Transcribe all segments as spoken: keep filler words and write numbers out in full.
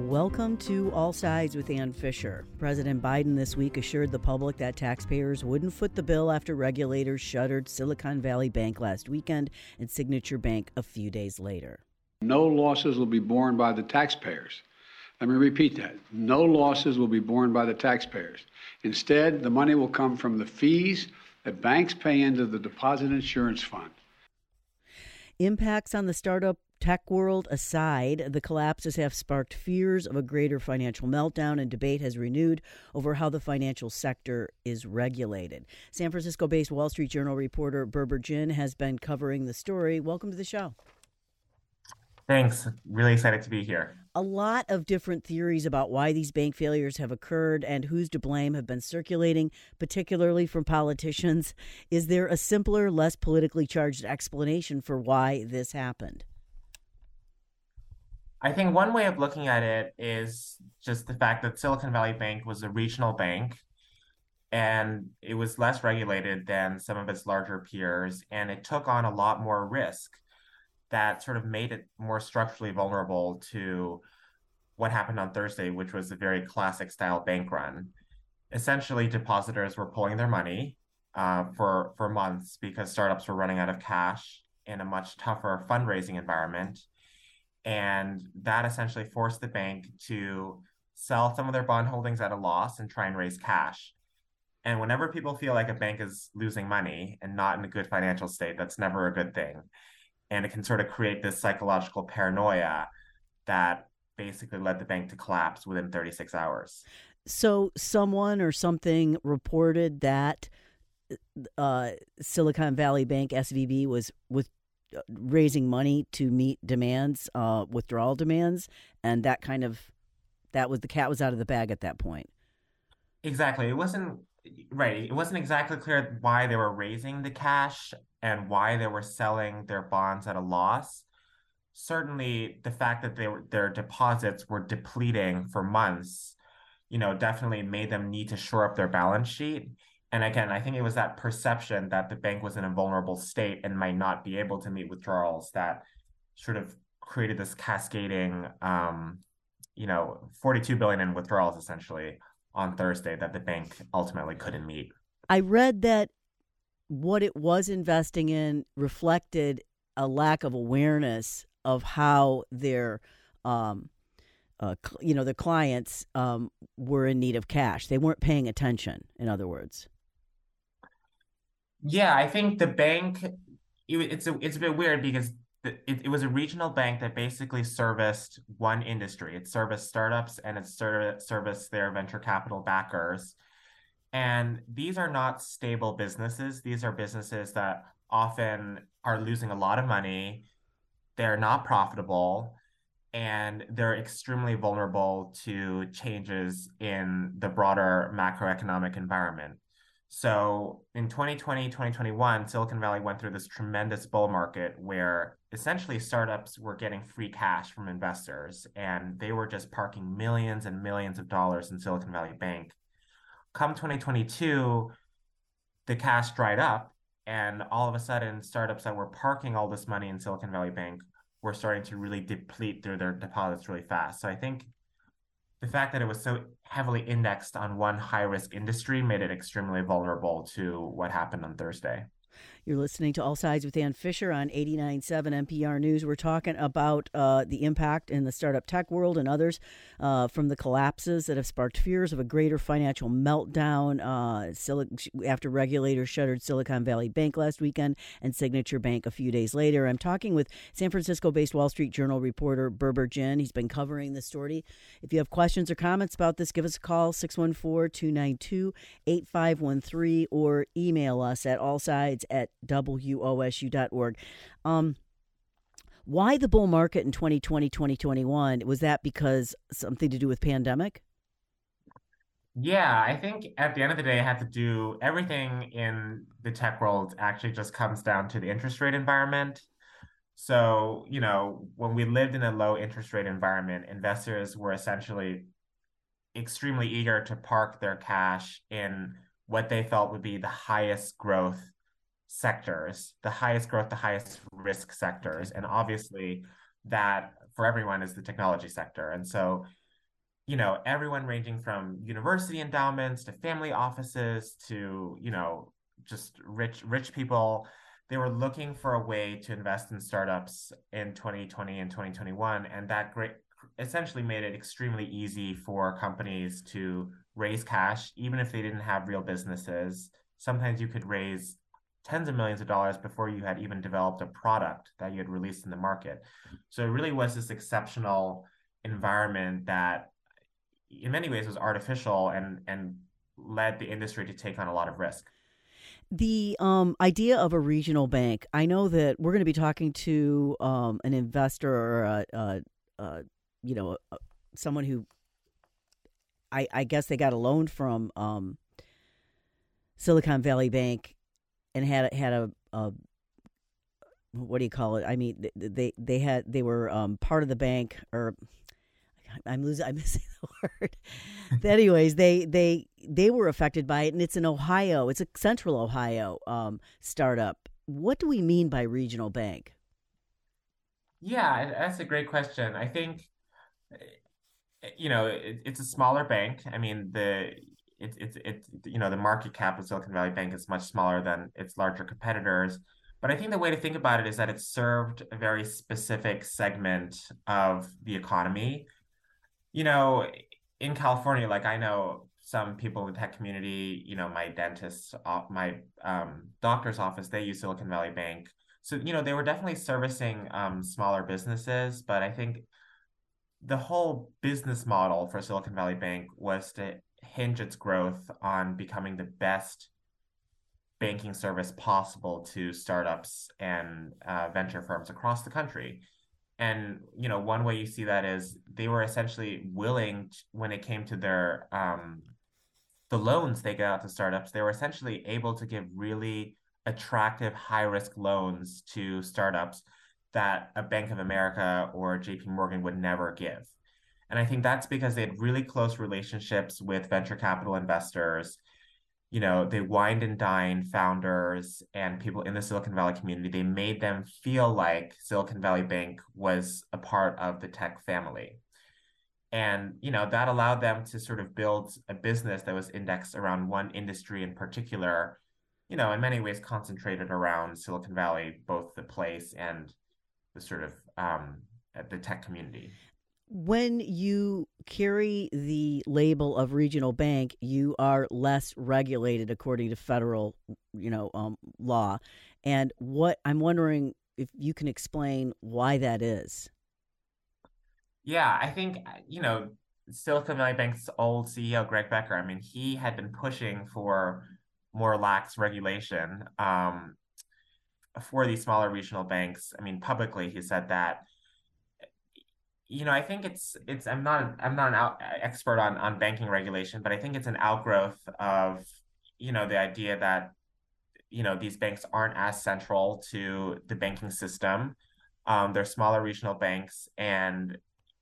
Welcome to All Sides with Ann Fisher. President Biden this week assured the public that taxpayers wouldn't foot the bill after regulators shuttered Silicon Valley Bank last weekend and Signature Bank a few days later. No losses will be borne by the taxpayers. Let me repeat that. No losses will be borne by the taxpayers. Instead, the money will come from the fees that banks pay into the Deposit Insurance Fund. Impacts on the startup tech world aside, the collapses have sparked fears of a greater financial meltdown, and debate has renewed over how the financial sector is regulated. San Francisco-based Wall Street Journal reporter Berber Jin has been covering the story. Welcome to the show. Thanks. Really excited to be here. A lot of different theories about why these bank failures have occurred and who's to blame have been circulating, particularly from politicians. Is there a simpler, less politically charged explanation for why this happened? I think one way of looking at it is just the fact that Silicon Valley Bank was a regional bank and it was less regulated than some of its larger peers, and it took on a lot more risk that sort of made it more structurally vulnerable to what happened on Thursday, which was a very classic style bank run. Essentially, depositors were pulling their money uh, for, for months because startups were running out of cash in a much tougher fundraising environment. And that essentially forced the bank to sell some of their bond holdings at a loss and try and raise cash. And whenever people feel like a bank is losing money and not in a good financial state, that's never a good thing. And it can sort of create this psychological paranoia that basically led the bank to collapse within thirty-six hours. So someone or something reported that uh, Silicon Valley Bank, S V B, was with raising money to meet demands, uh, withdrawal demands, and that kind of, that was, the cat was out of the bag at that point. Exactly. It wasn't, right, it wasn't exactly clear why they were raising the cash and why they were selling their bonds at a loss. Certainly, the fact that they were, their deposits were depleting for months, you know, definitely made them need to shore up their balance sheet. And again, I think it was that perception that the bank was in a vulnerable state and might not be able to meet withdrawals that sort of created this cascading, um, you know, forty-two billion dollars in withdrawals essentially on Thursday that the bank ultimately couldn't meet. I read that what it was investing in reflected a lack of awareness of how their, um, uh, you know, the clients um, were in need of cash. They weren't paying attention, in other words. Yeah, I think the bank, it, it's a, it's a bit weird because the, it, it was a regional bank that basically serviced one industry. It serviced startups and it ser- serviced their venture capital backers. And these are not stable businesses. These are businesses that often are losing a lot of money. They're not profitable, and they're extremely vulnerable to changes in the broader macroeconomic environment. So in twenty twenty, twenty twenty-one, Silicon Valley went through this tremendous bull market where essentially startups were getting free cash from investors, and they were just parking millions and millions of dollars in Silicon Valley Bank. Come twenty twenty-two, the cash dried up, and all of a sudden, startups that were parking all this money in Silicon Valley Bank were starting to really deplete through their deposits really fast. So I think the fact that it was so heavily indexed on one high-risk industry made it extremely vulnerable to what happened on Thursday. You're listening to All Sides with Ann Fisher on eighty-nine point seven N P R News. We're talking about uh, the impact in the startup tech world and others uh, from the collapses that have sparked fears of a greater financial meltdown uh, Sil- after regulators shuttered Silicon Valley Bank last weekend and Signature Bank a few days later. I'm talking with San Francisco-based Wall Street Journal reporter Berber Jin. He's been covering the story. If you have questions or comments about this, give us a call, six one four, two nine two, eight five one three, or email us at allsides at W O S U dot org. Um, why the bull market in twenty twenty, twenty twenty-one? Was that because something to do with pandemic? Yeah, I think at the end of the day, I had to do everything in the tech world actually just comes down to the interest rate environment. So, you know, when we lived in a low interest rate environment, investors were essentially extremely eager to park their cash in what they felt would be the highest growth sectors, the highest growth, the highest risk sectors. And obviously that for everyone is the technology sector. And so you know, everyone ranging from university endowments to family offices to, you know, just rich, rich people. They were looking for a way to invest in startups in twenty twenty and twenty twenty-one. And that great essentially made it extremely easy for companies to raise cash, even if they didn't have real businesses. Sometimes you could raise tens of millions of dollars before you had even developed a product that you had released in the market. So it really was this exceptional environment that in many ways was artificial and and led the industry to take on a lot of risk. The um, idea of a regional bank, I know that we're going to be talking to um, an investor or a, a, a you know, a, someone who I, I guess they got a loan from um, Silicon Valley Bank and had had a, a what do you call it? I mean, they they had they were um, part of the bank, or I'm losing I'm missing the word. But anyways, they they they were affected by it, and it's in Ohio. It's a central Ohio um, startup. What do we mean by regional bank? Yeah, that's a great question. I think, you know, it, it's a smaller bank. I mean, the it's it's it's you know, the market cap of Silicon Valley Bank is much smaller than its larger competitors. But I think the way to think about it is that it served a very specific segment of the economy. You know, in California, like I know some people in the tech community, you know, my dentist, my um, doctor's office, they use Silicon Valley Bank. So, you know, they were definitely servicing um, smaller businesses, but I think the whole business model for Silicon Valley Bank was to hinge its growth on becoming the best banking service possible to startups and uh, venture firms across the country. And, you know, one way you see that is they were essentially willing to, when it came to their um, the loans they got out to startups, they were essentially able to give really attractive high risk loans to startups that a Bank of America or J P Morgan would never give. And I think that's because they had really close relationships with venture capital investors. You know, they wined and dined founders and people in the Silicon Valley community. They made them feel like Silicon Valley Bank was a part of the tech family. And, you know, that allowed them to sort of build a business that was indexed around one industry in particular, you know, in many ways concentrated around Silicon Valley, both the place and the sort of um, the tech community. When you carry the label of regional bank, you are less regulated according to federal, you know, um, law. And what I'm wondering if you can explain why that is. Yeah, I think, you know, Silicon Valley Bank's old C E O, Greg Becker, I mean, he had been pushing for more lax regulation um, for these smaller regional banks. I mean, publicly, he said that. You know, I think it's it's I'm not I'm not an out, expert on on banking regulation, but I think it's an outgrowth of, you know, the idea that, you know, these banks aren't as central to the banking system. Um, they're smaller regional banks, and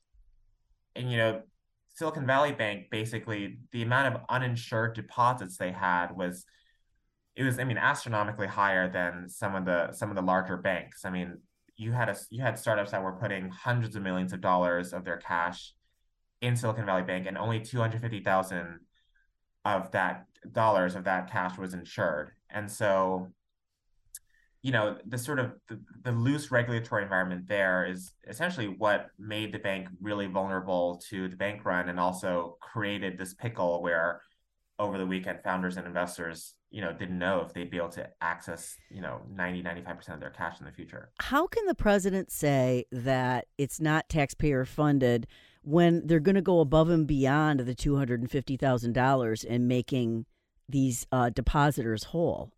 and you know, Silicon Valley Bank, basically the amount of uninsured deposits they had was it was I mean astronomically higher than some of the some of the larger banks. I mean, you had a you had startups that were putting hundreds of millions of dollars of their cash in Silicon Valley Bank, and only two hundred fifty thousand of that dollars of that cash was insured. And so, you know, the sort of the, the loose regulatory environment there is essentially what made the bank really vulnerable to the bank run, and also created this pickle where over the weekend founders and investors, you know, didn't know if they'd be able to access, you know, ninety, ninety-five percent of their cash in the future. How can the president say that it's not taxpayer funded when they're going to go above and beyond the two hundred fifty thousand dollars in making these uh, depositors whole?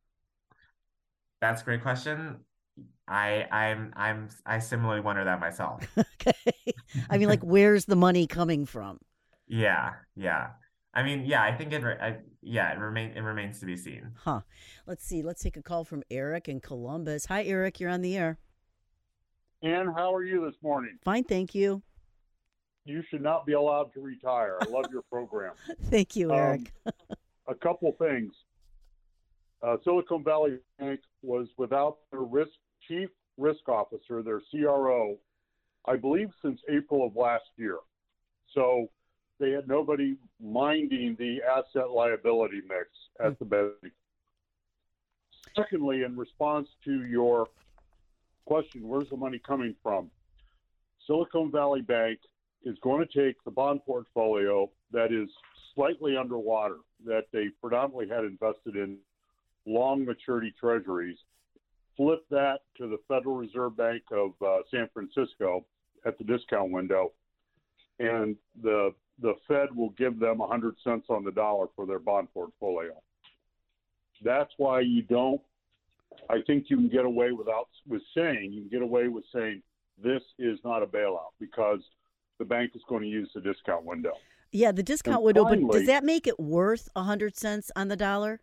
That's a great question. I I'm I'm I similarly wonder that myself. Okay. I mean, like, where's the money coming from? Yeah, yeah. I mean, yeah, I think it, I, yeah, it remain it remains to be seen. Huh. Let's see. Let's take a call from Eric in Columbus. Hi, Eric. You're on the air. Ann, how are you this morning? Fine, thank you. You should not be allowed to retire. I love your program. Thank you, Eric. Um, a couple things. Uh, Silicon Valley Bank was without their risk chief risk officer, their C R O, I believe since April of last year. So they had nobody minding the asset liability mix at the bank. Secondly, in response to your question, where's the money coming from? Silicon Valley Bank is going to take the bond portfolio that is slightly underwater, that they predominantly had invested in long maturity treasuries, flip that to the Federal Reserve Bank of uh, San Francisco at the discount window, and the the Fed will give them one hundred cents on the dollar for their bond portfolio. That's why you don't, I think you can get away without with saying, you can get away with saying this is not a bailout because the bank is going to use the discount window. Yeah, the discount And window, finally, but does that make it worth one hundred cents on the dollar?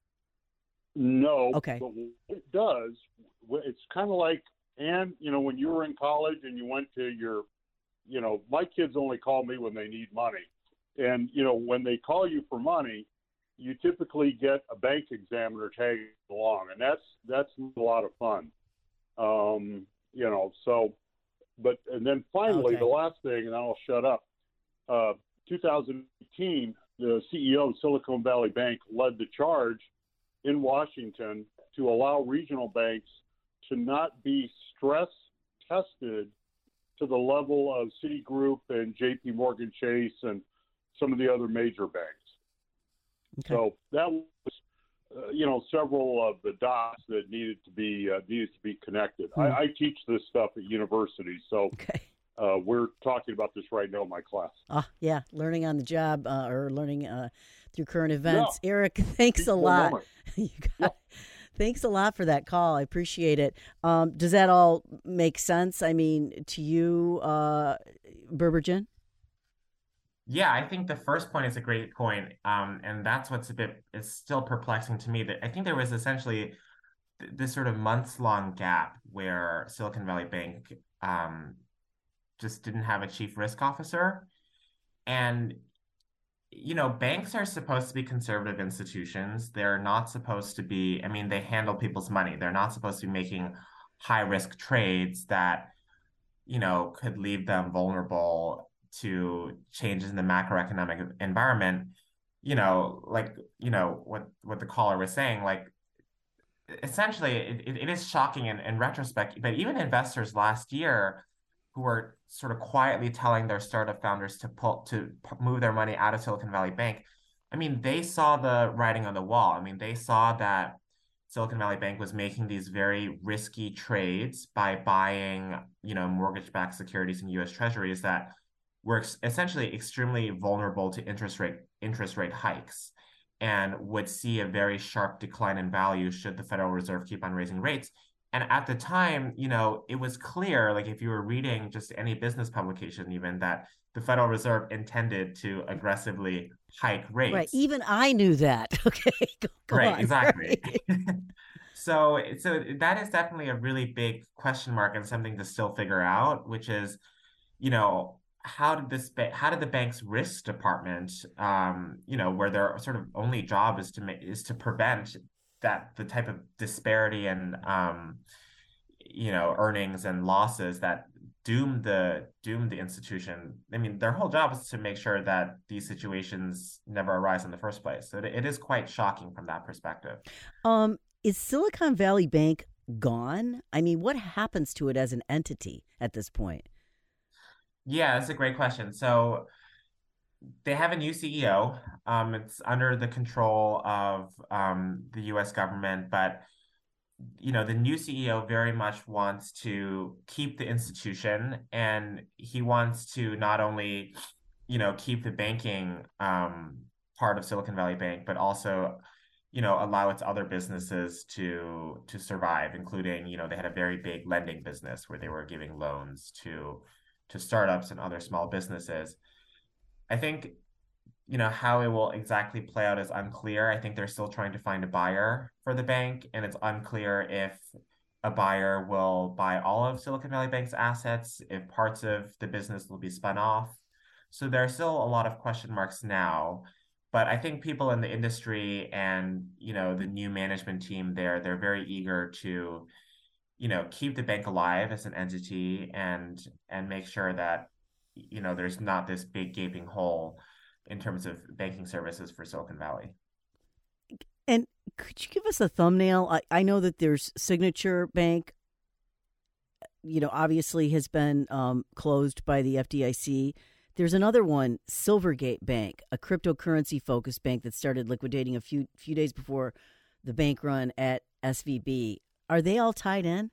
No. Okay. But what it does, it's kind of like, and, you know, when you were in college and you went to your, you know, my kids only call me when they need money. And, you know, when they call you for money, you typically get a bank examiner tagging along, and that's that's a lot of fun. Um, you know, so, but, and then finally, Okay. the last thing, and I'll shut up. Uh, two thousand eighteen, the C E O of Silicon Valley Bank led the charge in Washington to allow regional banks to not be stress tested to the level of Citigroup and J P Morgan Chase and some of the other major banks. Okay. So that was, uh, you know, several of the dots that needed to be uh, needed to be connected. Hmm. I, I teach this stuff at university, so Okay. uh, we're talking about this right now in my class. Ah, yeah, learning on the job uh, or learning uh, through current events. Yeah. Eric, thanks a lot. you got, yeah. Thanks a lot for that call. I appreciate it. Um, does that all make sense? I mean, to you, uh, Burbergen? Yeah, I think the first point is a great point. Um, and that's what's a bit, it's still perplexing to me that I think there was essentially th- this sort of months long gap where Silicon Valley Bank um, just didn't have a chief risk officer. And, you know, banks are supposed to be conservative institutions. They're not supposed to be, I mean, they handle people's money. They're not supposed to be making high risk trades that, you know, could leave them vulnerable to changes in the macroeconomic environment. You know, like, you know, what, what the caller was saying, like, essentially, it, it, it is shocking in, in retrospect, but even investors last year who were sort of quietly telling their startup founders to pull to move their money out of Silicon Valley Bank, I mean, they saw the writing on the wall. I mean, they saw that Silicon Valley Bank was making these very risky trades by buying, you know, mortgage-backed securities in U S Treasuries that were ex- essentially extremely vulnerable to interest rate interest rate hikes and would see a very sharp decline in value should the Federal Reserve keep on raising rates. And at the time, you know, it was clear, like if you were reading just any business publication even, that the Federal Reserve intended to aggressively hike rates. Right. Even I knew that. Okay. Go, go right, on. exactly. Right. so, so that is definitely a really big question mark and something to still figure out, which is, you know, how did this ba- how did the bank's risk department, um, you know, where their sort of only job is to make is to prevent that the type of disparity and um, you know, earnings and losses that doom the doom the institution. I mean, their whole job is to make sure that these situations never arise in the first place. So it, it is quite shocking from that perspective. Um, is Silicon Valley Bank gone? I mean, what happens to it as an entity at this point? Yeah, that's a great question. So they have a new C E O. Um, it's under the control of um, the U S government, but you know, the new C E O very much wants to keep the institution, and he wants to not only, you know, keep the banking um, part of Silicon Valley Bank, but also, you know, allow its other businesses to to survive, including, you know, they had a very big lending business where they were giving loans to to startups and other small businesses. I think, you know, how it will exactly play out is unclear. I think they're still trying to find a buyer for the bank, and it's unclear if a buyer will buy all of Silicon Valley Bank's assets, if parts of the business will be spun off. So there are still a lot of question marks now. But I think people in the industry and, you know, the new management team there, they're very eager to, you know, keep the bank alive as an entity and and make sure that, you know, there's not this big gaping hole in terms of banking services for Silicon Valley. And could you give us a thumbnail? I, I know that there's Signature Bank, you know, obviously has been um, closed by the F D I C. There's another one, Silvergate Bank, a cryptocurrency-focused bank that started liquidating a few few days before the bank run at S V B. Are they all tied in?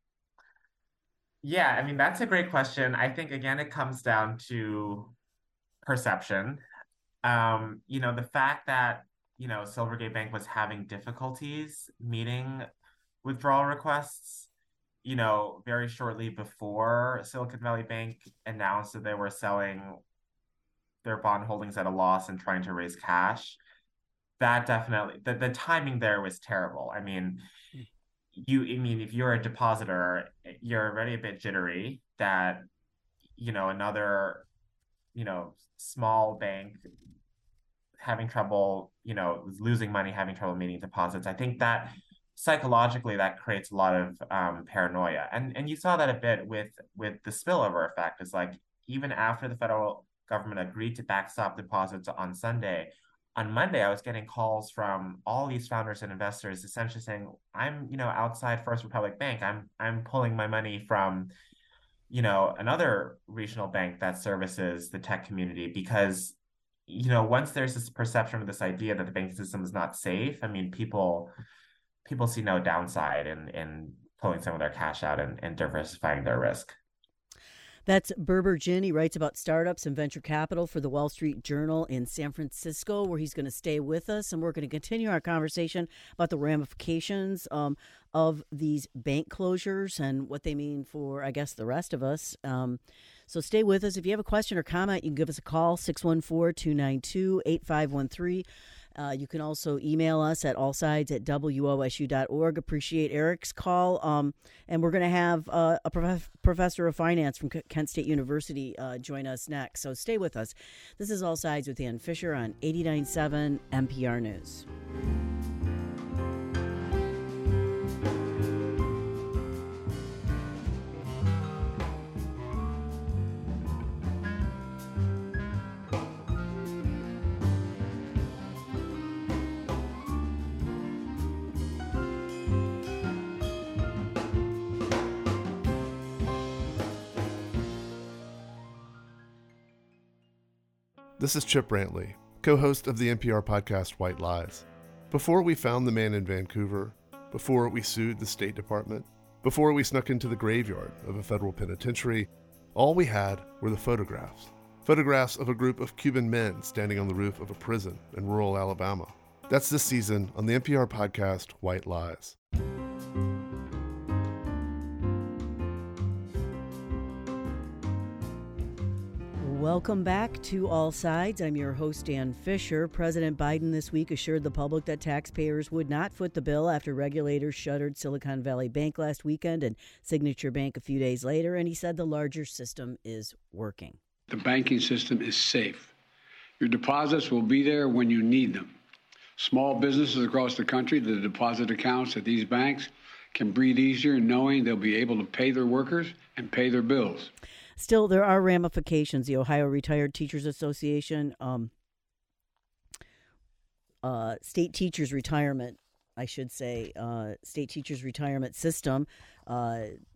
Yeah, I mean, that's a great question. I think, again, it comes down to perception. Um, you know, the fact that, you know, Silvergate Bank was having difficulties meeting withdrawal requests, you know, very shortly before Silicon Valley Bank announced that they were selling their bond holdings at a loss and trying to raise cash. That definitely, the, the timing there was terrible. I mean, you, I mean, if you're a depositor, you're already a bit jittery that, you know, another, you know, small bank having trouble, you know, losing money, having trouble meeting deposits. I think that psychologically that creates a lot of um, paranoia. And and you saw that a bit with with the spillover effect. Is like, even after the federal government agreed to backstop deposits on Sunday, on Monday, I was getting calls from all these founders and investors essentially saying, I'm, you know, outside First Republic Bank. I'm I'm pulling my money from, you know, another regional bank that services the tech community, because, you know, once there's this perception of this idea that the banking system is not safe, I mean, people people see no downside in in pulling some of their cash out and, and diversifying their risk. That's Berber Jin. He writes about startups and venture capital for the Wall Street Journal in San Francisco, where he's going to stay with us. And we're going to continue our conversation about the ramifications um, of these bank closures and what they mean for, I guess, the rest of us. Um, so stay with us. If you have a question or comment, you can give us a call, six one four, two nine two, eight five one three. Uh, you can also email us at allsides at W O S U dot org. Appreciate Eric's call. Um, and we're going to have uh, a prof- professor of finance from Kent State University uh, join us next. So stay with us. This is All Sides with Ann Fisher on eighty-nine point seven N P R News. This is Chip Brantley, co-host of the N P R podcast White Lies. Before we found the man in Vancouver, before we sued the State Department, before we snuck into the graveyard of a federal penitentiary, all we had were the photographs. Photographs of a group of Cuban men standing on the roof of a prison in rural Alabama. That's this season on the N P R podcast White Lies. Welcome back to All Sides. I'm your host, Ann Fisher. President Biden this week assured the public that taxpayers would not foot the bill after regulators shuttered Silicon Valley Bank last weekend and Signature Bank a few days later, and he said the larger system is working. The banking system is safe. Your deposits will be there when you need them. Small businesses across the country, the deposit accounts at these banks can breathe easier knowing they'll be able to pay their workers and pay their bills. Still, there are ramifications. The Ohio Retired Teachers Association, um, uh, state teachers retirement, I should say, uh, state teachers retirement system uh,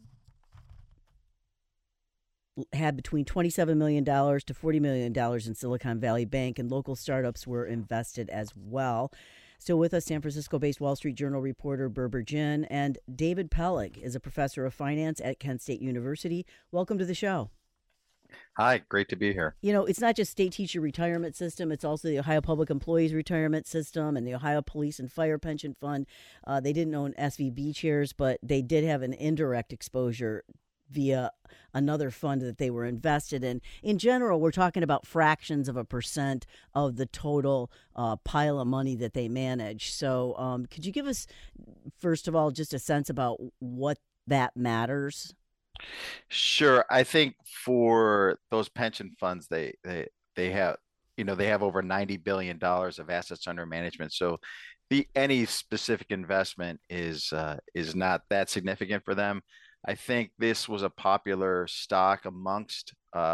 had between twenty-seven million dollars to forty million dollars in Silicon Valley Bank, and local startups were invested as well. Still with us, San Francisco-based Wall Street Journal reporter Berber Jin, and David Pellig is a professor of finance at Kent State University. Welcome to the show. Hi, great to be here. You know, it's not just state teacher retirement system, it's also the Ohio Public Employees Retirement System and the Ohio Police and Fire Pension Fund. Uh, they didn't own S V B chairs, but they did have an indirect exposure via another fund that they were invested in. In general, we're talking about fractions of a percent of the total uh, pile of money that they manage. So um, could you give us, first of all, just a sense about what that matters? Sure. I think for those pension funds, they they they have, you know, they have over ninety billion dollars of assets under management. So the any specific investment is uh, is not that significant for them. I think this was a popular stock amongst uh,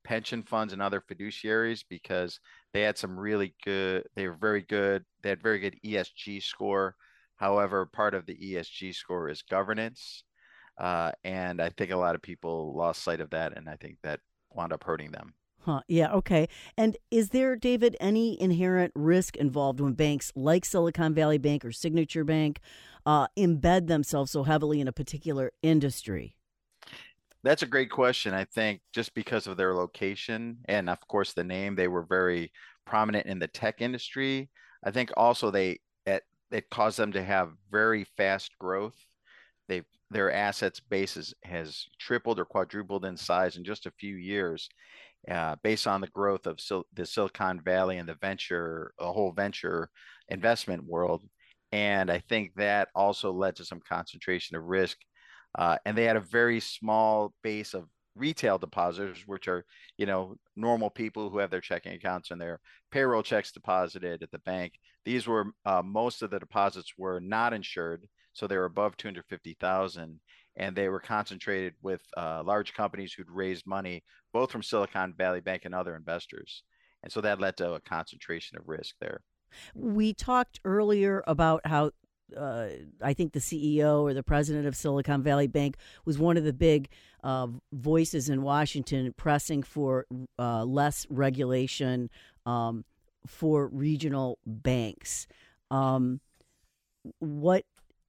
pension funds and other fiduciaries because they had some really good, they were very good, they had very good E S G score. However, part of the E S G score is governance. Uh, and I think a lot of people lost sight of that, and I think that wound up hurting them. Huh. Yeah. Okay. And is there, David, any inherent risk involved when banks like Silicon Valley Bank or Signature Bank uh, embed themselves so heavily in a particular industry? That's a great question. I think just because of their location and, of course, the name, they were very prominent in the tech industry. I think also they it, it caused them to have very fast growth. They their assets base is, has tripled or quadrupled in size in just a few years, uh, based on the growth of Sil- the Silicon Valley and the venture, a whole venture investment world. And I think that also led to some concentration of risk. Uh, and they had a very small base of retail depositors, which are, you know, normal people who have their checking accounts and their payroll checks deposited at the bank. These were, uh, most of the deposits were not insured. So they were above two hundred fifty thousand, and they were concentrated with uh, large companies who'd raised money, both from Silicon Valley Bank and other investors. And so that led to a concentration of risk there. We talked earlier about how uh, I think the C E O or the president of Silicon Valley Bank was one of the big uh, voices in Washington pressing for uh, less regulation um, for regional banks. Um, what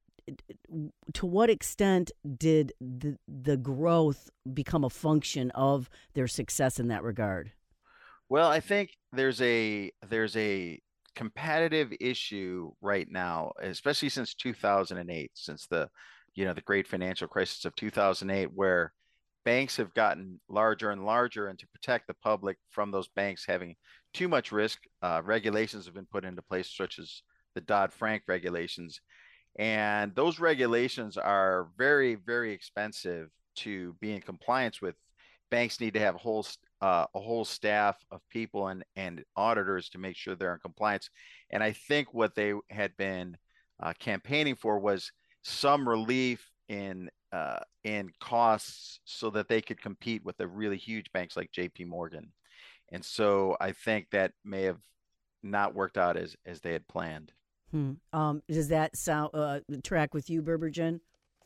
to what extent did the the growth become a function of their success in that regard? Well, I think there's a there's a competitive issue right now, especially since two thousand eight, since the you know the great financial crisis of two thousand eight, where banks have gotten larger and larger, and to protect the public from those banks having too much risk, uh, regulations have been put into place, such as the Dodd-Frank regulations. And those regulations are very, very expensive to be in compliance with. Banks need to have a whole uh, a whole staff of people and and auditors to make sure they're in compliance. And I think what they had been uh, campaigning for was some relief in uh, in costs so that they could compete with the really huge banks like J P Morgan. And so I think that may have not worked out as as they had planned. Hmm. Um, does that sound uh, track with you, Burbergen?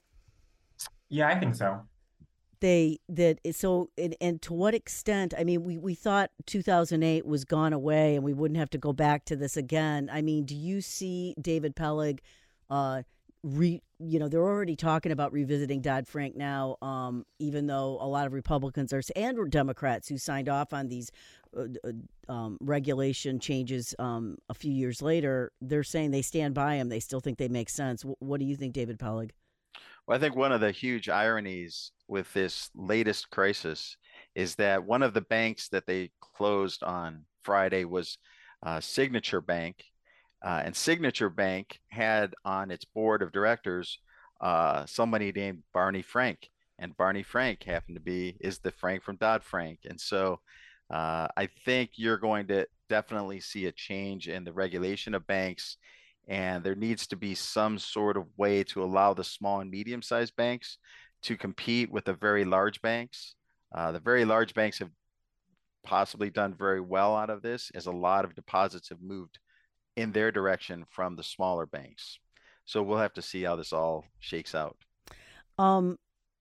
Yeah, I think so. They that so and, and to what extent? I mean, we, we thought two thousand eight was gone away and we wouldn't have to go back to this again. I mean, do you see David Peleg? Uh, re you know they're already talking about revisiting Dodd-Frank now, um, even though a lot of Republicans are and Democrats who signed off on these uh, um, regulation changes um, a few years later, they're saying they stand by them. They still think they make sense. W- what do you think, David Peleg? Well, I think one of the huge ironies with this latest crisis is that one of the banks that they closed on Friday was uh, Signature Bank. Uh, and Signature Bank had on its board of directors uh, somebody named Barney Frank. And Barney Frank happened to be, is the Frank from Dodd-Frank. And so uh, I think you're going to definitely see a change in the regulation of banks. And there needs to be some sort of way to allow the small and medium-sized banks to compete with the very large banks. Uh, the very large banks have possibly done very well out of this, as a lot of deposits have moved in their direction from the smaller banks. So we'll have to see how this all shakes out. Um,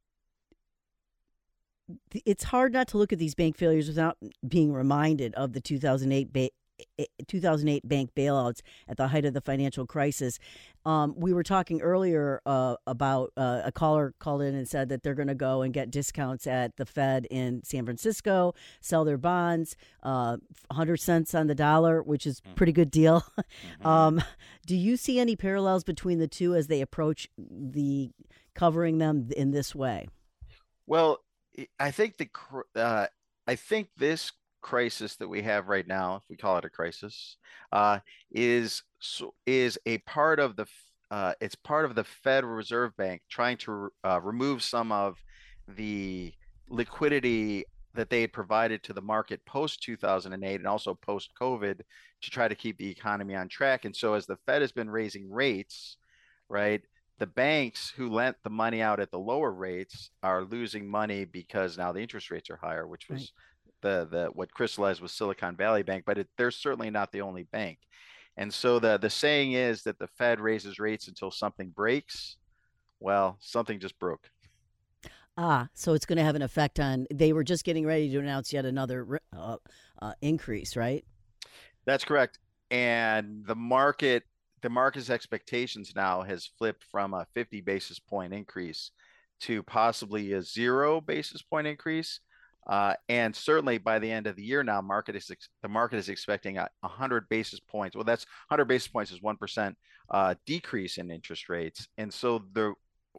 it's hard not to look at these bank failures without being reminded of the two thousand eight ba- two thousand eight bank bailouts at the height of the financial crisis. Um, we were talking earlier uh, about uh, a caller called in and said that they're going to go and get discounts at the Fed in San Francisco, sell their bonds, uh, one hundred cents on the dollar, which is a pretty good deal. Mm-hmm. um, do you see any parallels between the two as they approach the covering them in this way? Well, I think the uh, I think this crisis that we have right now, if we call it a crisis, uh, is is a part of the uh, it's part of the Federal Reserve Bank trying to uh, remove some of the liquidity that they had provided to the market post two thousand eight and also post COVID to try to keep the economy on track. And so as the Fed has been raising rates, right, the banks who lent the money out at the lower rates are losing money because now the interest rates are higher, which was right. the the what crystallized was Silicon Valley Bank, but it, they're certainly not the only bank. And so the the saying is that the Fed raises rates until something breaks. Well, something just broke. Ah, so it's going to have an effect on. They were just getting ready to announce yet another uh, uh, increase, right? That's correct. And the market, the market's expectations now has flipped from a fifty basis point increase to possibly a zero basis point increase. Uh, and certainly by the end of the year now, market is the market is expecting a one hundred basis points. Well, that's one hundred basis points is one percent uh, decrease in interest rates. And so the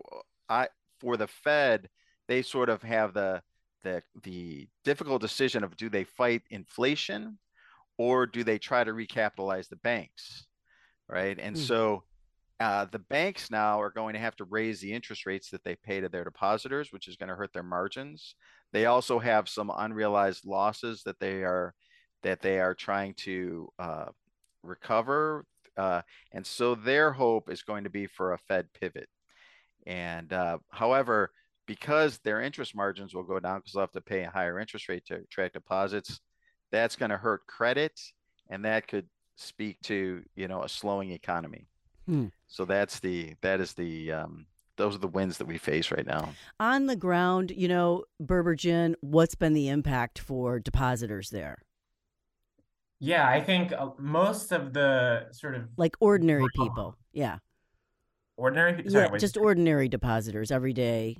I for the Fed, they sort of have the the the difficult decision of, do they fight inflation or do they try to recapitalize the banks, right? And mm. so uh, the banks now are going to have to raise the interest rates that they pay to their depositors, which is going to hurt their margins. They also have some unrealized losses that they are that they are trying to uh, recover, uh, and so their hope is going to be for a Fed pivot. And uh, however, because their interest margins will go down because they'll have to pay a higher interest rate to attract deposits, that's going to hurt credit, and that could speak to, you know, a slowing economy. Hmm. So that's the that is the um, those are the winds that we face right now. On the ground, you know, Berberjan, what's been the impact for depositors there? Yeah, I think most of the sort of like ordinary people, yeah, ordinary, sorry, yeah, just ordinary depositors every day.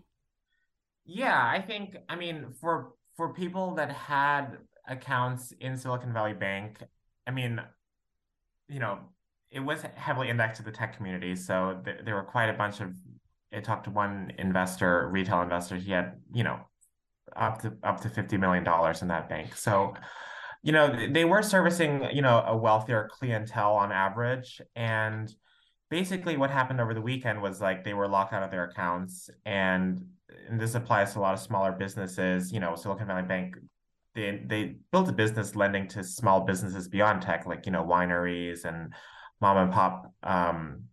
Yeah, I think, I mean, for for people that had accounts in Silicon Valley Bank, I mean, you know, it was heavily indexed to the tech community. So th- there were quite a bunch of, I talked to one investor, retail investor, he had, you know, up to up to fifty million dollars in that bank. So, you know, they were servicing, you know, a wealthier clientele on average. And basically what happened over the weekend was like they were locked out of their accounts. And, and this applies to a lot of smaller businesses. You know, Silicon Valley Bank, they they built a business lending to small businesses beyond tech, like, you know, wineries and mom and pop um,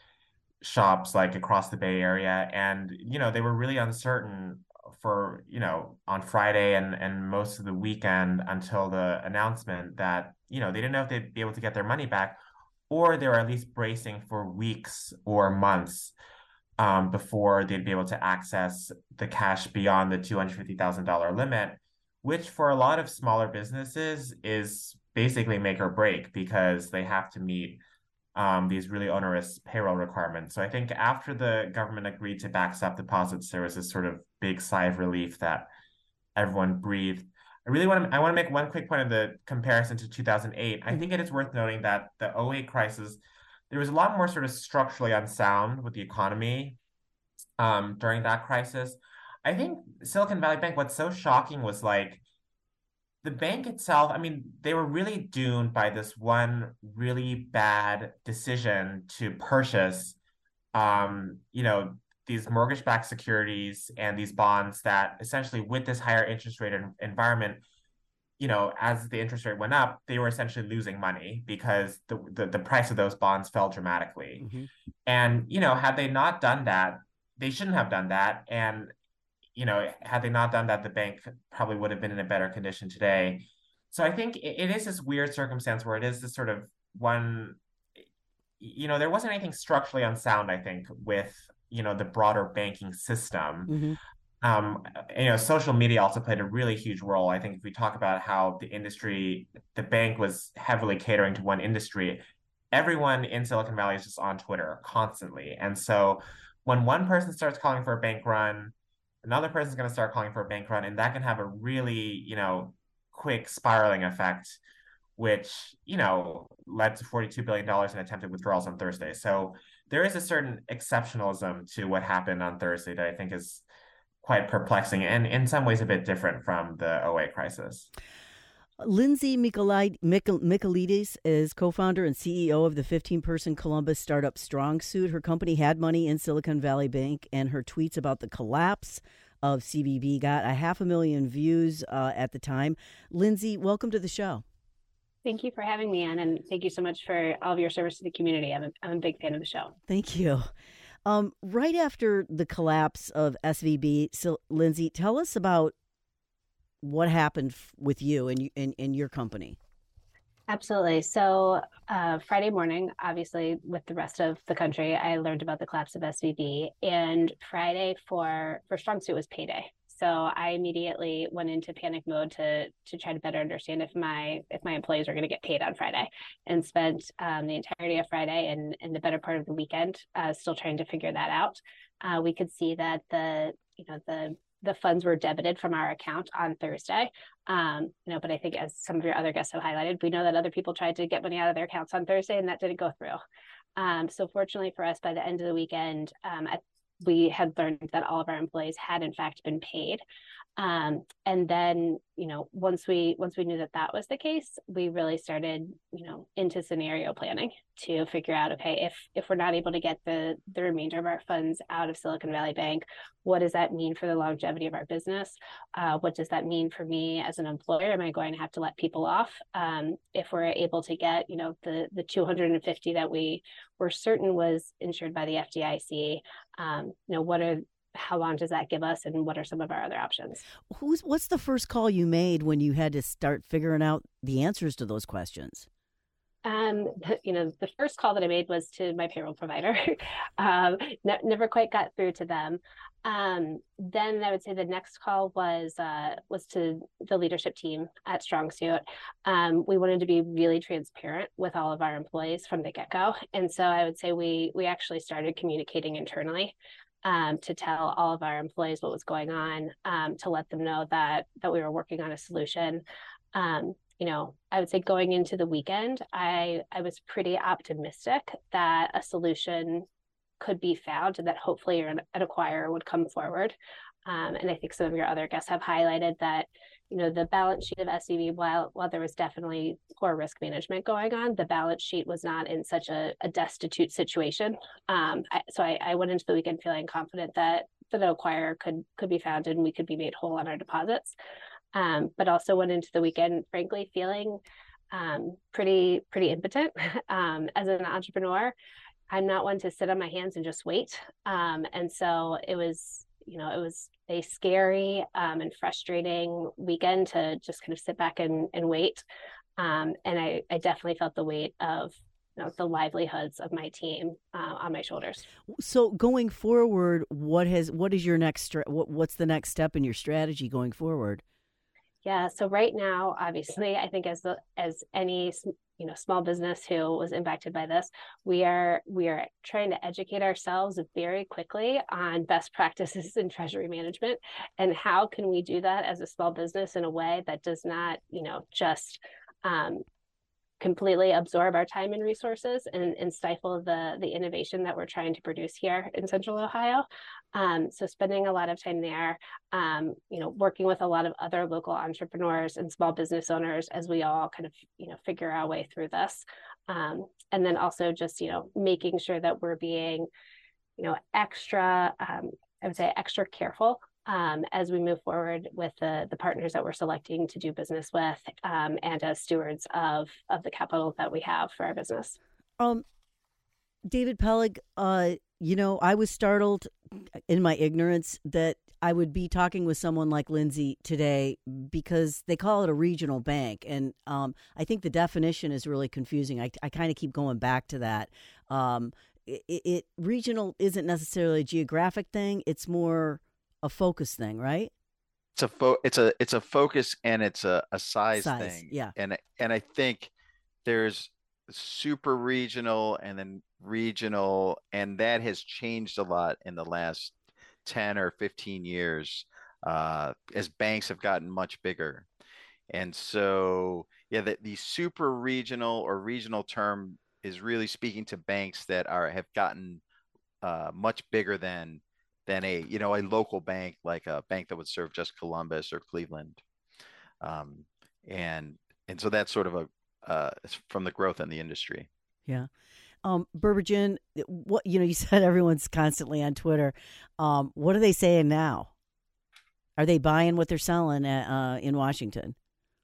shops like across the Bay Area. And, you know, they were really uncertain for, you know, on Friday and, and most of the weekend until the announcement that, you know, they didn't know if they'd be able to get their money back, or they were at least bracing for weeks or months um, before they'd be able to access the cash beyond the two hundred fifty thousand dollars limit, which for a lot of smaller businesses is basically make or break because they have to meet um, these really onerous payroll requirements. So I think after the government agreed to backstop deposits, there was this sort of big sigh of relief that everyone breathed. I really want to, I want to make one quick point of the comparison to two thousand eight. I think it is worth noting that the oh eight crisis, there was a lot more sort of structurally unsound with the economy um, during that crisis. I think Silicon Valley Bank, what's so shocking was like the bank itself, I mean, they were really doomed by this one really bad decision to purchase, um, you know, these mortgage-backed securities and these bonds that essentially with this higher interest rate environment, you know, as the interest rate went up, they were essentially losing money because the, the, the price of those bonds fell dramatically. Mm-hmm. And, you know, had they not done that, they shouldn't have done that. And you know, had they not done that, the bank probably would have been in a better condition today. So I think it, it is this weird circumstance where it is this sort of one, you know, there wasn't anything structurally unsound, I think, with, you know, the broader banking system. Mm-hmm. Um, you know, social media also played a really huge role. I think if we talk about how the industry, the bank was heavily catering to one industry, everyone in Silicon Valley is just on Twitter constantly. And so when one person starts calling for a bank run, another person's going to start calling for a bank run, and that can have a really, you know, quick spiraling effect, which, you know, led to forty-two billion dollars in attempted withdrawals on Thursday. So there is a certain exceptionalism to what happened on Thursday that I think is quite perplexing and in some ways a bit different from the oh eight crisis. Lindsay Michaelides is co-founder and C E O of the fifteen-person Columbus startup StrongSuit. Her company had money in Silicon Valley Bank, and her tweets about the collapse of C V B got a half a million views uh, at the time. Lindsay, welcome to the show. Thank you for having me on, and thank you so much for all of your service to the community. I'm a, I'm a big fan of the show. Thank you. Um, right after the collapse of S V B, so, Lindsay, tell us about what happened f- with you and in, in your company? Absolutely. So uh, Friday morning, obviously, with the rest of the country, I learned about the collapse of S V B. And Friday for for StrongSuit was payday. So I immediately went into panic mode to to try to better understand if my if my employees are going to get paid on Friday, and spent um, the entirety of Friday and, and the better part of the weekend uh, still trying to figure that out. Uh, we could see that the you know the the funds were debited from our account on Thursday. Um, you know, but I think as some of your other guests have highlighted, we know that other people tried to get money out of their accounts on Thursday and that didn't go through. Um, so fortunately for us, by the end of the weekend, um, at, we had learned that all of our employees had in fact been paid. Um, and then, you know, once we once we knew that that was the case, we really started, you know, into scenario planning to figure out, okay, if if we're not able to get the the remainder of our funds out of Silicon Valley Bank, what does that mean for the longevity of our business? Uh, what does that mean for me as an employer? Am I going to have to let people off? Um, if we're able to get, you know, the the two hundred fifty that we were certain was insured by the F D I C, um, you know, what are how long does that give us, and what are some of our other options? Who's what's the first call you made when you had to start figuring out the answers to those questions? Um, you know, the first call that I made was to my payroll provider. um, ne- never quite got through to them. Um, then I would say the next call was uh, was to the leadership team at StrongSuit. Um, we wanted to be really transparent with all of our employees from the get-go, and so I would say we we actually started communicating internally. Um, to tell all of our employees what was going on, um, to let them know that that we were working on a solution. Um, you know, I would say going into the weekend, I I was pretty optimistic that a solution could be found and that hopefully an, an acquirer would come forward. Um, and I think some of your other guests have highlighted that, you know, the balance sheet of S V B, while while there was definitely poor risk management going on, the balance sheet was not in such a, a destitute situation. Um, I, so I, I went into the weekend feeling confident that that an acquirer could could be found and we could be made whole on our deposits. Um, but also went into the weekend, frankly, feeling um, pretty pretty impotent. um, as an entrepreneur, I'm not one to sit on my hands and just wait. Um, and so it was, you know, it was a scary um, and frustrating weekend to just kind of sit back and, and wait. Um, and I, I definitely felt the weight of, you know, the livelihoods of my team uh, on my shoulders. So going forward, what has what is your next stra- what, what's the next step in your strategy going forward? Yeah. So right now, obviously, I think as the as any you know small business who was impacted by this, we are we are trying to educate ourselves very quickly on best practices in treasury management, and how can we do that as a small business in a way that does not you know just um, completely absorb our time and resources and, and stifle the the innovation that we're trying to produce here in Central Ohio. Um, so spending a lot of time there, um, you know, working with a lot of other local entrepreneurs and small business owners as we all kind of, you know, figure our way through this. Um, and then also just, you know, making sure that we're being, you know, extra, um, I would say extra careful um, as we move forward with the, the partners that we're selecting to do business with, um, and as stewards of, of the capital that we have for our business. Um, David Peleg, uh, you know, I was startled in my ignorance that I would be talking with someone like Lindsay today because they call it a regional bank. And um, I think the definition is really confusing. I, I kind of keep going back to that. Um, it, it regional isn't necessarily a geographic thing. It's more a focus thing, right? It's a fo- it's a it's a focus and it's a, a size, Size, thing. yeah. And and I think there's super regional and then regional, and that has changed a lot in the last ten or fifteen years uh, as banks have gotten much bigger. And so, yeah, the, the super regional or regional term is really speaking to banks that are have gotten uh, much bigger than than a you know a local bank, like a bank that would serve just Columbus or Cleveland. Um, and and so that's sort of a uh, from the growth in the industry. Yeah. Um, Burberdgen, what you know, you said everyone's constantly on Twitter. Um, what are they saying now? Are they buying what they're selling at, uh, in Washington?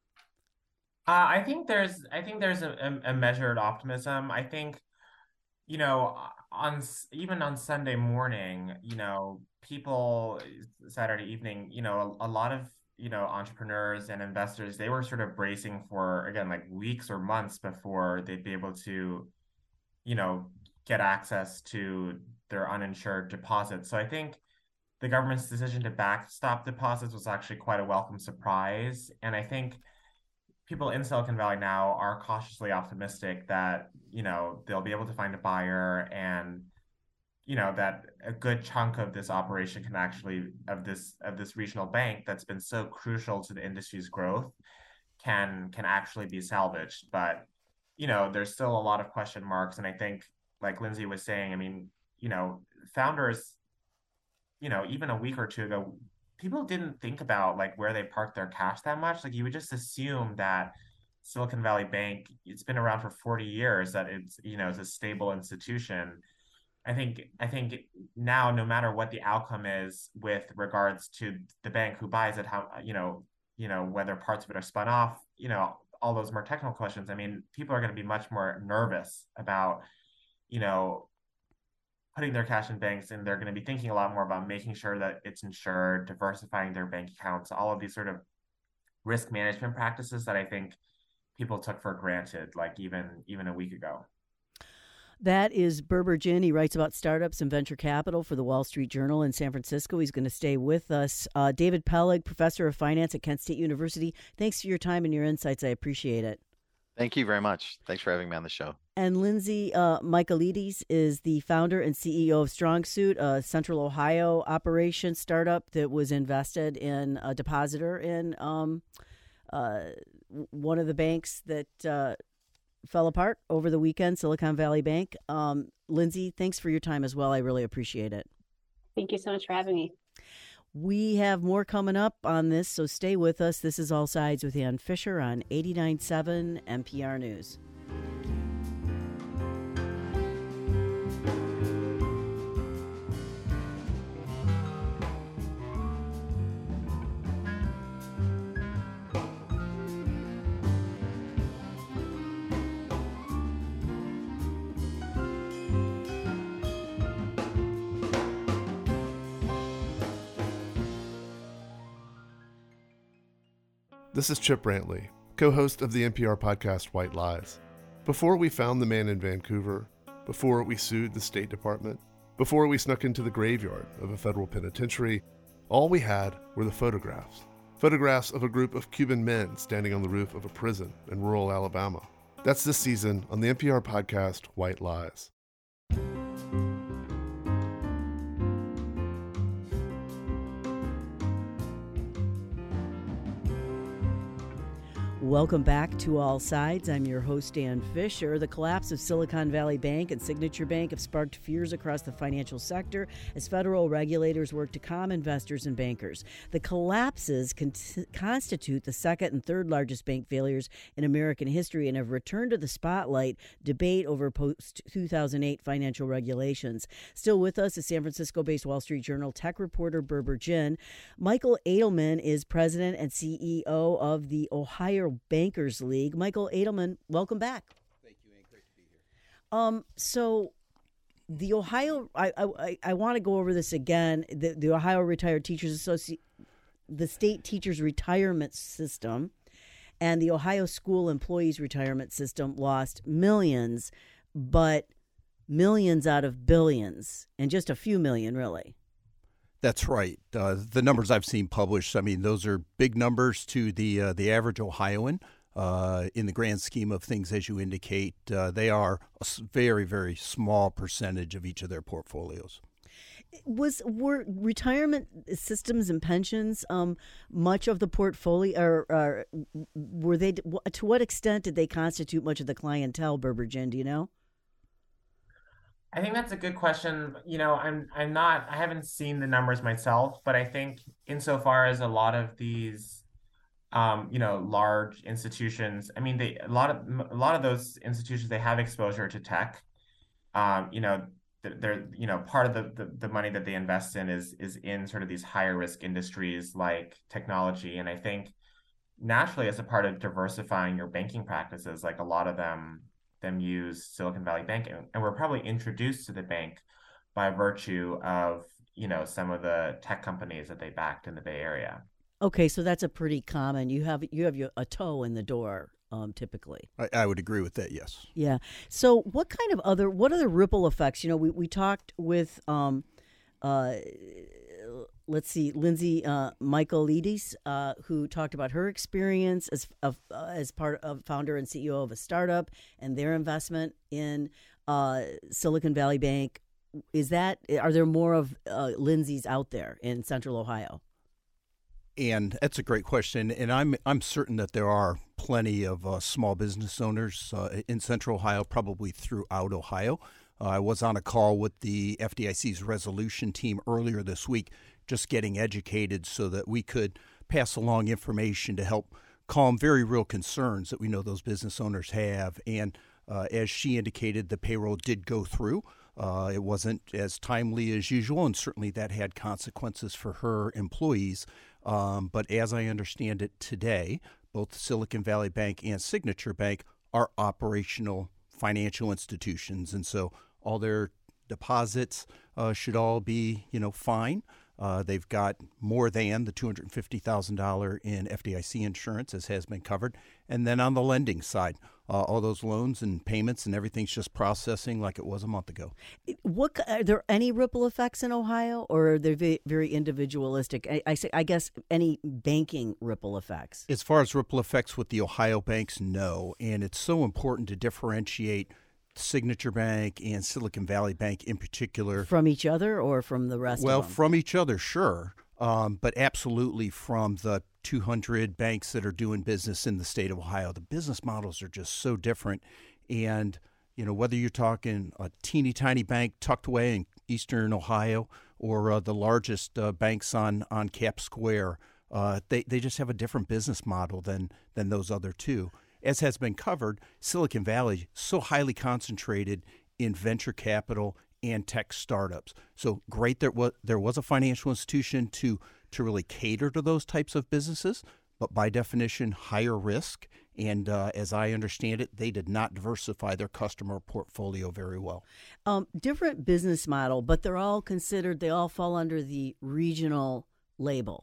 Uh, I think there's, I think there's a, a measured optimism. I think, you know, on even on Sunday morning, you know, people Saturday evening, you know, a, a lot of you know, entrepreneurs and investors, they were sort of bracing for, again, like weeks or months before they'd be able to, you know, get access to their uninsured deposits. So I think the government's decision to backstop deposits was actually quite a welcome surprise. And I think people in Silicon Valley now are cautiously optimistic that, you know, they'll be able to find a buyer, and, you know, that a good chunk of this operation can actually, of this of this regional bank that's been so crucial to the industry's growth, can can actually be salvaged. But, you know, there's still a lot of question marks. And I think, like Lindsay was saying, I mean, you know, founders, you know, even a week or two ago, people didn't think about like where they parked their cash that much. Like you would just assume that Silicon Valley Bank, it's been around for forty years, that it's, you know, it's a stable institution. I think I think now, no matter what the outcome is with regards to the bank who buys it, how, you know, you know, whether parts of it are spun off, you know, all those more technical questions. I mean, people are going to be much more nervous about, you know, putting their cash in banks, and they're going to be thinking a lot more about making sure that it's insured, diversifying their bank accounts, all of these sort of risk management practices that I think people took for granted, like even even a week ago. That is Berber Jin. He writes about startups and venture capital for the Wall Street Journal in San Francisco. He's going to stay with us. Uh, David Peleg, professor of finance at Kent State University. Thanks for your time and your insights. I appreciate it. Thank you very much. Thanks for having me on the show. And Lindsay uh, Michaelides is the founder and C E O of StrongSuit, a Central Ohio operation startup that was invested in a depositor in um, uh, one of the banks that uh, fell apart over the weekend, Silicon Valley Bank. Um, Lindsay, thanks for your time as well. I really appreciate it. Thank you so much for having me. We have more coming up on this, so stay with us. This is All Sides with Ann Fisher on eighty-nine point seven N P R News. This is Chip Brantley, co-host of the N P R podcast White Lies. Before we found the man in Vancouver, before we sued the State Department, before we snuck into the graveyard of a federal penitentiary, all we had were the photographs. Photographs of a group of Cuban men standing on the roof of a prison in rural Alabama. That's this season on the N P R podcast White Lies. Welcome back to All Sides. I'm your host, Ann Fisher. The collapse of Silicon Valley Bank and Signature Bank have sparked fears across the financial sector as federal regulators work to calm investors and bankers. The collapses con- constitute the second and third largest bank failures in American history and have returned to the spotlight debate over post two thousand eight financial regulations. Still with us is San Francisco-based Wall Street Journal tech reporter Berber Jin. Michael Edelman is president and C E O of the Ohio Bankers League. Michael Edelman, welcome back. Thank you, Ann. Great to be here. Um, so the Ohio, I I, I want to go over this again. The, the Ohio Retired Teachers Association, the state teachers retirement system, and the Ohio School Employees Retirement System lost millions, but millions out of billions, and just a few million, really. That's right. Uh, the numbers I've seen published, I mean, those are big numbers to the uh, the average Ohioan. Uh, in the grand scheme of things, as you indicate, uh, they are a very, very small percentage of each of their portfolios. Was were retirement systems and pensions um, much of the portfolio, or, or were they? To what extent did they constitute much of the clientele, Berber Jin? Do you know? I think that's a good question. You know, I'm I'm not I haven't seen the numbers myself, but I think insofar as a lot of these, um, you know, large institutions, I mean, they a lot of a lot of those institutions, they have exposure to tech. Um, you know, they're you know part of the, the the money that they invest in is is in sort of these higher risk industries like technology, and I think naturally as a part of diversifying your banking practices, like a lot of them. them use Silicon Valley Bank, and, and we're probably introduced to the bank by virtue of, you know, some of the tech companies that they backed in the Bay Area. Okay, so that's a pretty common. You have you have your, a toe in the door, um, typically. I, I would agree with that. Yes. Yeah. So, what kind of other what other ripple effects? You know, we we talked with, um, uh, let's see, Lindsay uh, Michaelides, uh, who talked about her experience as of uh, as part of founder and C E O of a startup and their investment in uh, Silicon Valley Bank. Is that are there more of uh, Lindsay's out there in Central Ohio? And that's a great question, and I'm I'm certain that there are plenty of uh, small business owners uh, in Central Ohio, probably throughout Ohio. Uh, I was on a call with the F D I C's resolution team earlier this week, just getting educated so that we could pass along information to help calm very real concerns that we know those business owners have. And uh, as she indicated, the payroll did go through. Uh, it wasn't as timely as usual, and certainly that had consequences for her employees. Um, but as I understand it today, both Silicon Valley Bank and Signature Bank are operational financial institutions, and so all their deposits uh, should all be, you know, fine. Uh, they've got more than the two hundred fifty thousand dollars in F D I C insurance, as has been covered. And then on the lending side, uh, all those loans and payments and everything's just processing like it was a month ago. What are there any ripple effects in Ohio, or are they very, very individualistic? I, I say, I guess any banking ripple effects. As far as ripple effects with the Ohio banks, no. And it's so important to differentiate Signature Bank and Silicon Valley Bank in particular. From each other or from the rest well, of them? Well, from each other, sure. Um, but absolutely from the two hundred banks that are doing business in the state of Ohio. The business models are just so different. And, you know, whether you're talking a teeny tiny bank tucked away in eastern Ohio or uh, the largest uh, banks on, on Cap Square, uh, they, they just have a different business model than than those other two. As has been covered, Silicon Valley so highly concentrated in venture capital and tech startups. So great that was, there was a financial institution to, to really cater to those types of businesses, but by definition, higher risk. And uh, as I understand it, they did not diversify their customer portfolio very well. Um, different business model, but they're all considered, they all fall under the regional label.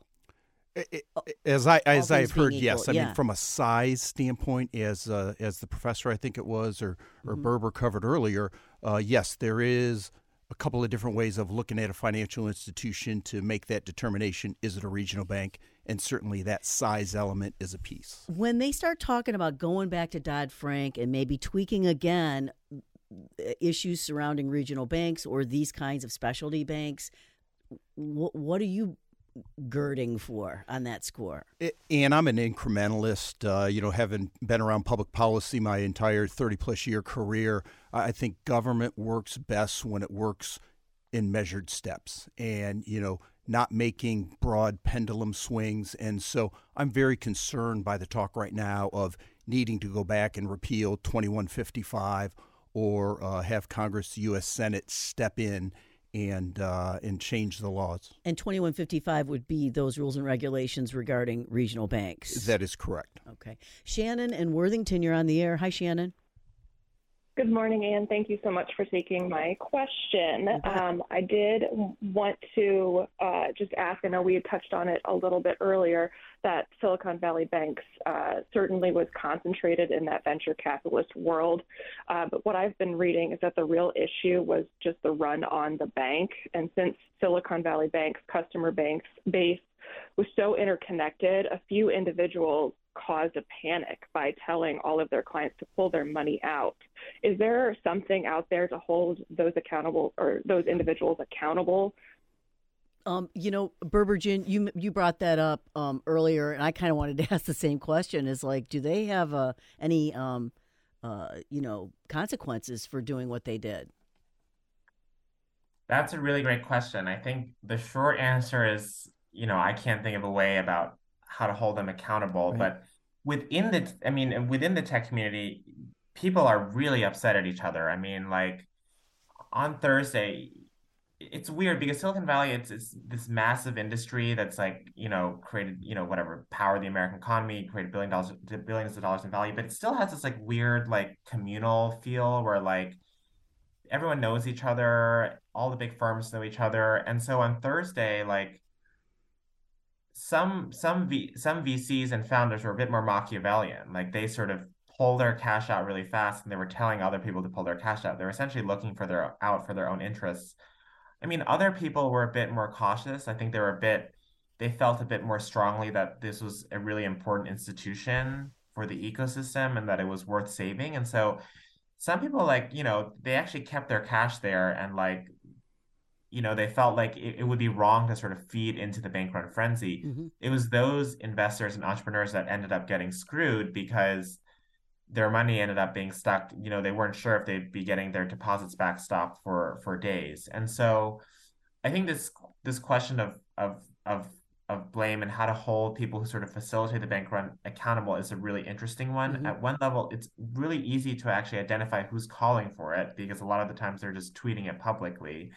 As I as I've heard, equal, yes. I yeah. mean, from a size standpoint, as uh, as the professor I think it was, or or Mm-hmm. Berber covered earlier, uh, yes, there is a couple of different ways of looking at a financial institution to make that determination. Is it a regional bank? And certainly that size element is a piece. When they start talking about going back to Dodd-Frank and maybe tweaking again issues surrounding regional banks or these kinds of specialty banks, what, what are you girding for on that score? And I'm an incrementalist, uh, you know, having been around public policy my entire thirty plus year career. I think government works best when it works in measured steps and, you know, not making broad pendulum swings. And so I'm very concerned by the talk right now of needing to go back and repeal twenty-one fifty-five or uh, have Congress, the U S Senate step in and uh, and change the laws. And twenty-one fifty-five would be those rules and regulations regarding regional banks. That is correct. Okay. Shannon and Worthington, you're on the air. Hi, Shannon. Good morning, Ann. Thank you so much for taking my question. Um, I did want to uh, just ask, I know we had touched on it a little bit earlier, that Silicon Valley Banks uh, certainly was concentrated in that venture capitalist world. Uh, but what I've been reading is that the real issue was just the run on the bank. And since Silicon Valley Bank's customer banks base was so interconnected, a few individuals caused a panic by telling all of their clients to pull their money out. Is there something out there to hold those accountable or those individuals accountable? Um, you know, Berbergen, you you brought that up um, earlier, and I kind of wanted to ask the same question. Is like, do they have uh, any, um, uh, you know, consequences for doing what they did? That's a really great question. I think the short answer is, you know, I can't think of a way about how to hold them accountable. Right. But within the, I mean, within the tech community, people are really upset at each other. I mean, like on Thursday, it's weird because Silicon Valley, it's, it's this massive industry that's like, you know, created, you know, whatever, powered the American economy, created billion dollars, billions of dollars in value, but it still has this like weird, like communal feel where like everyone knows each other, all the big firms know each other. And so on Thursday, like some some v, some V Cs and founders were a bit more Machiavellian. Like they sort of pull their cash out really fast, and they were telling other people to pull their cash out. They were essentially looking for their out for their own interests. I mean, other people were a bit more cautious. I think they were a bit, they felt a bit more strongly that this was a really important institution for the ecosystem and that it was worth saving. And so some people, like, you know, they actually kept their cash there, and like, you know, they felt like it, it would be wrong to sort of feed into the bank run frenzy. Mm-hmm. It was those investors and entrepreneurs that ended up getting screwed because their money ended up being stuck. You know, they weren't sure if they'd be getting their deposits backstopped for for days. And so I think this this question of of of of blame and how to hold people who sort of facilitate the bank run accountable is a really interesting one. Mm-hmm. At one level, it's really easy to actually identify who's calling for it, because a lot of the times they're just tweeting it publicly.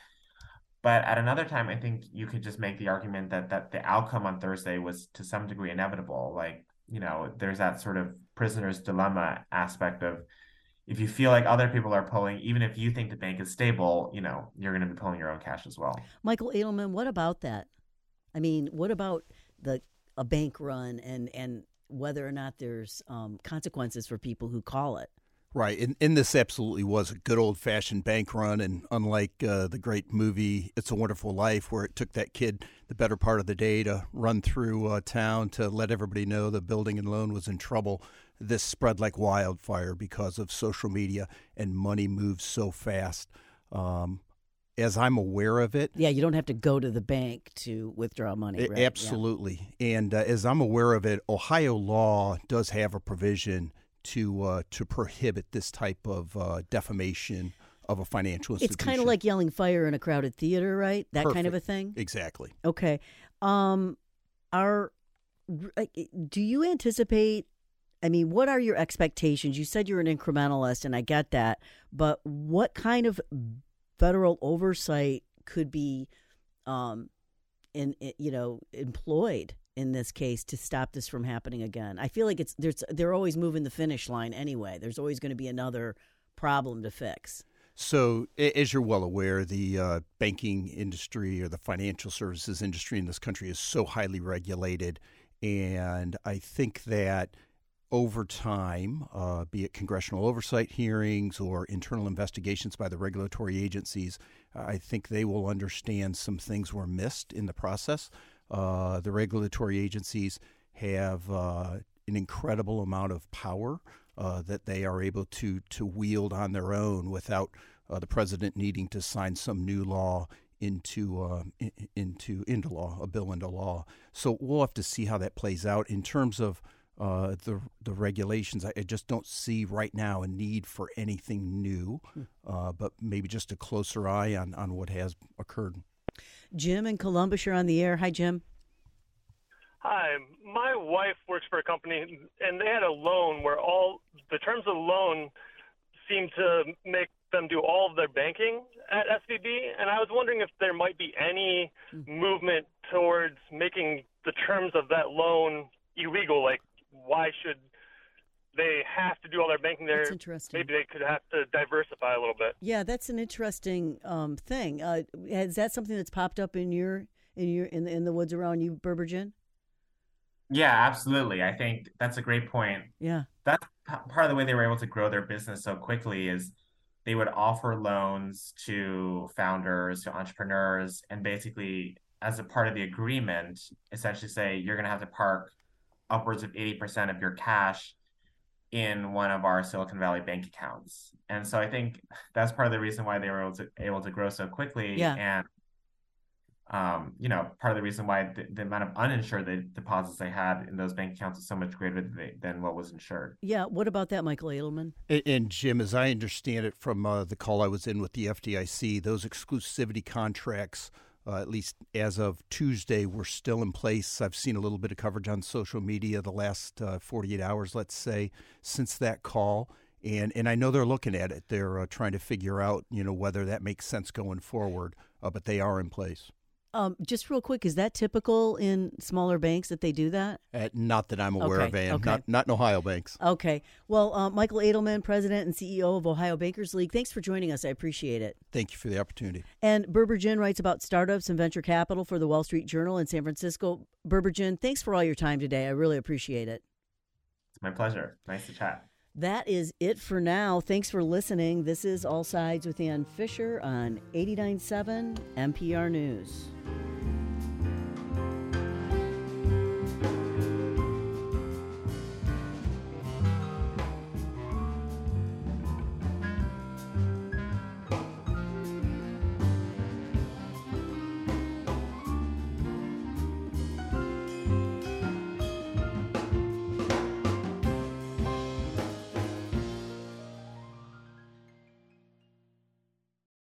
But at another time, I think you could just make the argument that that the outcome on Thursday was to some degree inevitable. Like, you know, there's that sort of prisoner's dilemma aspect of, if you feel like other people are pulling, even if you think the bank is stable, you know, you're going to be pulling your own cash as well. Michael Edelman, what about that? I mean, what about the a bank run and, and whether or not there's um, consequences for people who call it? Right, and, and this absolutely was a good old-fashioned bank run, and unlike uh, the great movie It's a Wonderful Life, where it took that kid the better part of the day to run through uh, town to let everybody know the building and loan was in trouble, this spread like wildfire because of social media, and money moves so fast. Um, as I'm aware of it... Yeah, you don't have to go to the bank to withdraw money, right? Absolutely, yeah. And uh, as I'm aware of it, Ohio law does have a provision to uh, to prohibit this type of uh, defamation of a financial institution. It's kind of like yelling fire in a crowded theater, right? That Perfect. kind of a thing? Exactly. Okay. Um, are do you anticipate, I mean, what are your expectations? You said you're an incrementalist, and I get that, but what kind of federal oversight could be um, in, in you know, employed in this case to stop this from happening again? I feel like it's there's they're always moving the finish line anyway. There's always going to be another problem to fix. So, as you're well aware, the uh, banking industry or the financial services industry in this country is so highly regulated, and I think that over time, uh, be it congressional oversight hearings or internal investigations by the regulatory agencies, I think they will understand some things were missed in the process. Uh, the regulatory agencies have uh, an incredible amount of power uh, that they are able to to wield on their own without uh, the president needing to sign some new law into uh, in, into into law, a bill into law. So we'll have to see how that plays out in terms of uh, the the regulations. I, I just don't see right now a need for anything new, uh, but maybe just a closer eye on, on what has occurred. Jim in Columbus, you're on the air. Hi, Jim. Hi. My wife works for a company, and they had a loan where all the terms of the loan seemed to make them do all of their banking at S V B, and I was wondering if there might be any movement towards making the terms of that loan illegal. Like, why should they have to do all their banking there? That's interesting. Maybe they could have to diversify a little bit. Yeah, that's an interesting um, thing. Uh, is that something that's popped up in your in your in the, in the woods around you, Burberdgen? Yeah, absolutely. I think that's a great point. Yeah, that's part of the way they were able to grow their business so quickly is they would offer loans to founders, to entrepreneurs, and basically, as a part of the agreement, essentially say you're going to have to park upwards of eighty percent of your cash in one of our Silicon Valley bank accounts. And so I think that's part of the reason why they were able to able to grow so quickly. Yeah. And um, you know, part of the reason why the, the amount of uninsured the deposits they had in those bank accounts is so much greater than, than what was insured. Yeah. What about that, Michael Edelman? And, and Jim, as I understand it from uh, the call I was in with the F D I C, those exclusivity contracts, uh, at least as of Tuesday, were still in place. I've seen a little bit of coverage on social media the last uh, forty-eight hours, let's say, since that call. And and I know they're looking at it. They're uh, trying to figure out, you know, whether that makes sense going forward, uh, but they are in place. Um, just real quick, is that typical in smaller banks that they do that? Uh, not that I'm aware Okay, of, Ann. okay. Not, not in Ohio banks. Okay. Well, uh, Michael Edelman, President and C E O of Ohio Bankers League, thanks for joining us. I appreciate it. Thank you for the opportunity. And Berbergen writes about startups and venture capital for the Wall Street Journal in San Francisco. Berbergen, thanks for all your time today. I really appreciate it. It's my pleasure. Nice to chat. That is it for now. Thanks for listening. This is All Sides with Ann Fisher on eighty-nine point seven N P R News.